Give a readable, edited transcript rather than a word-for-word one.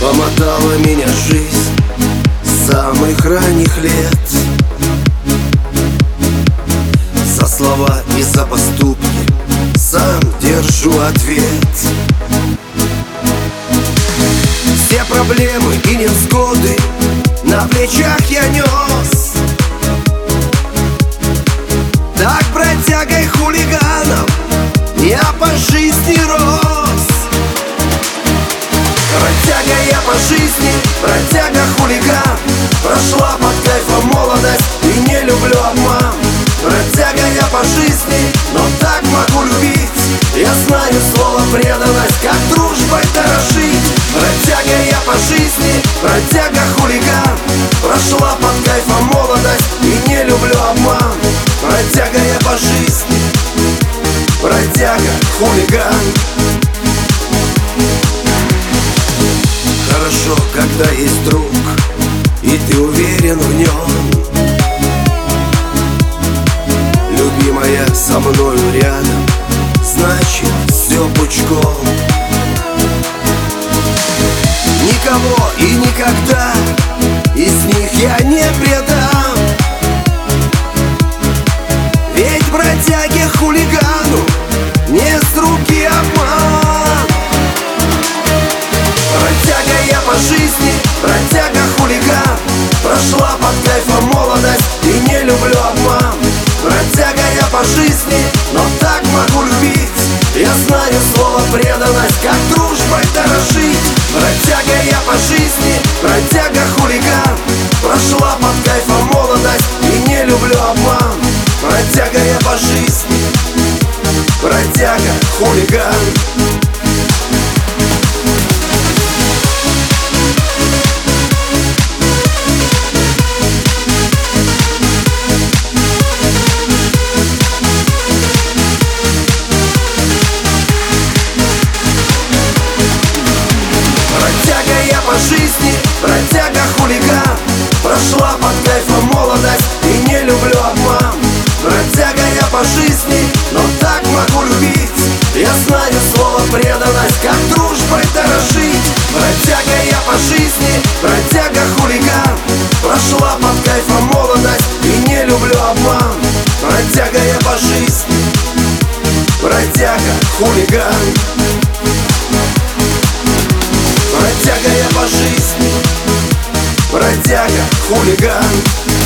Помотала меня жизнь с самых ранних лет. За слова и за поступки сам держу ответ. Все проблемы и невзгоды на плечах я нес. Так бродягой хулиганом я по жизни рос. Бродяга я по жизни, бродяга хулиган. Прошла под кайфом молодость и не люблю обман. Бродяга я по жизни, но так могу любить. Я знаю слово преданность, как дружбой дорожить. Бродяга я по жизни, бродяга хулиган. Прошла под кайфом молодость и не люблю обман. Бродяга я по жизни, бродяга хулиган. Хорошо, когда есть друг, и ты уверен в нем. Любимая со мною рядом, значит все пучком. Никого и никогда из них я не предам. Ведь бродяге хулигану не с руки обман. Бродяга я по жизни, бродяга хулиган. Прошла под кайфом молодость и не люблю обман. Бродяга я по жизни, но так могу любить. Я знаю слово преданность, как дружбой дорожить. Бродяга я по жизни, бродяга хулиган. Прошла под кайфом молодость и не люблю обман. Бродяга я по жизни, бродяга хулиган. Жизни, бродяга хулиган. Прошла под кайфом молодость и не люблю обман. Бродяга я по жизни, но так могу любить. Я знаю слово преданность, как дружбой дорожить. Бродяга я по жизни, бродяга хулиган. Прошла под кайфом молодость и не люблю обман. Бродяга я по жизни, бродяга хулиган. Бродяга я по жизни, бродяга хулиган.